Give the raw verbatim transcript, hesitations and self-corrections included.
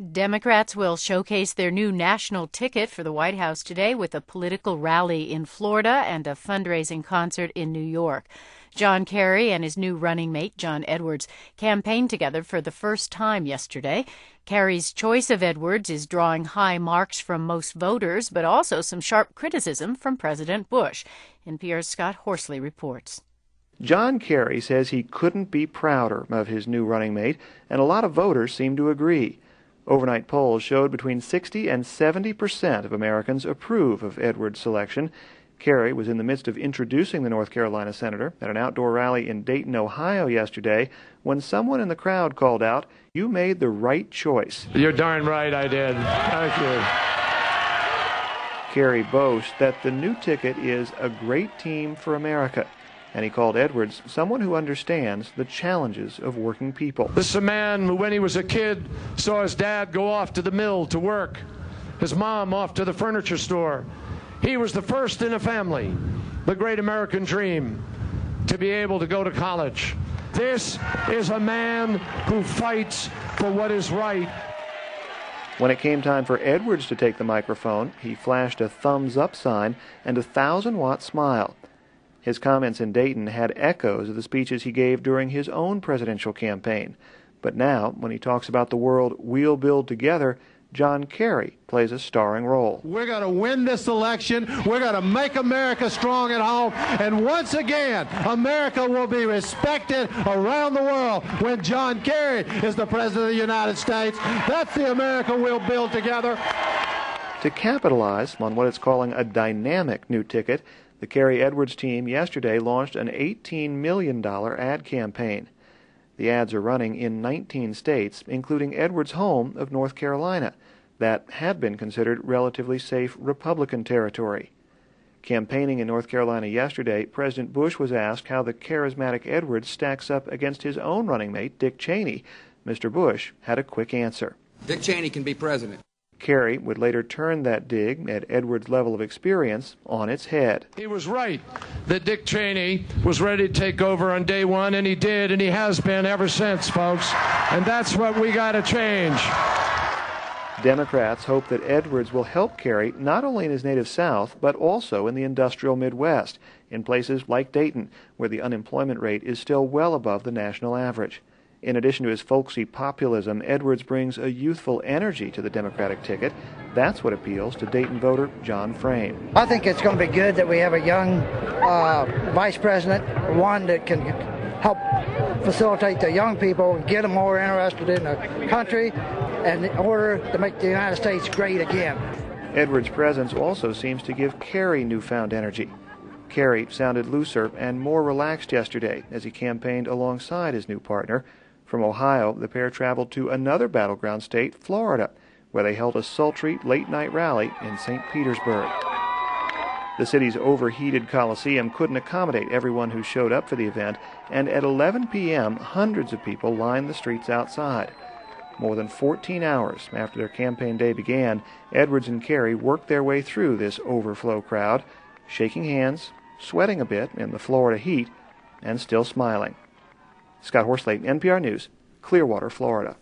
Democrats will showcase their new national ticket for the White House today with a political rally in Florida and a fundraising concert in New York. John Kerry and his new running mate, John Edwards, campaigned together for the first time yesterday. Kerry's choice of Edwards is drawing high marks from most voters, but also some sharp criticism from President Bush. N P R's Scott Horsley reports. John Kerry says he couldn't be prouder of his new running mate, and a lot of voters seem to agree. Overnight polls showed between sixty and seventy percent of Americans approve of Edwards' selection. Kerry was in the midst of introducing the North Carolina senator at an outdoor rally in Dayton, Ohio yesterday when someone in the crowd called out, "You made the right choice." You're darn right I did. Thank you. Kerry boasts that the new ticket is a great team for America, and he called Edwards someone who understands the challenges of working people. This is a man who, when he was a kid, saw his dad go off to the mill to work, his mom off to the furniture store. He was the first in a family, the great American dream, to be able to go to college. This is a man who fights for what is right. When it came time for Edwards to take the microphone, he flashed a thumbs-up sign and a thousand-watt smile. His comments in Dayton had echoes of the speeches he gave during his own presidential campaign. But now, when he talks about the world we'll build together, John Kerry plays a starring role. We're going to win this election. We're going to make America strong at home. And once again, America will be respected around the world when John Kerry is the President of the United States. That's the America we'll build together. To capitalize on what it's calling a dynamic new ticket, the Kerry-Edwards team yesterday launched an eighteen million dollars ad campaign. The ads are running in nineteen states, including Edwards' home of North Carolina, that had been considered relatively safe Republican territory. Campaigning in North Carolina yesterday, President Bush was asked how the charismatic Edwards stacks up against his own running mate, Dick Cheney. Mister Bush had a quick answer. Dick Cheney can be president. Kerry would later turn that dig at Edwards' level of experience on its head. He was right that Dick Cheney was ready to take over on day one, and he did, and he has been ever since, folks. And that's what we got to change. Democrats hope that Edwards will help Kerry not only in his native South, but also in the industrial Midwest, in places like Dayton, where the unemployment rate is still well above the national average. In addition to his folksy populism, Edwards brings a youthful energy to the Democratic ticket. That's what appeals to Dayton voter John Frame. I think it's going to be good that we have a young uh, vice president, one that can help facilitate the young people and get them more interested in the country and in order to make the United States great again. Edwards' presence also seems to give Kerry newfound energy. Kerry sounded looser and more relaxed yesterday as he campaigned alongside his new partner. From Ohio, the pair traveled to another battleground state, Florida, where they held a sultry late-night rally in Saint Petersburg. The city's overheated Coliseum couldn't accommodate everyone who showed up for the event, and at eleven p.m., hundreds of people lined the streets outside. More than fourteen hours after their campaign day began, Edwards and Kerry worked their way through this overflow crowd, shaking hands, sweating a bit in the Florida heat, and still smiling. Scott Horsley, N P R News, Clearwater, Florida.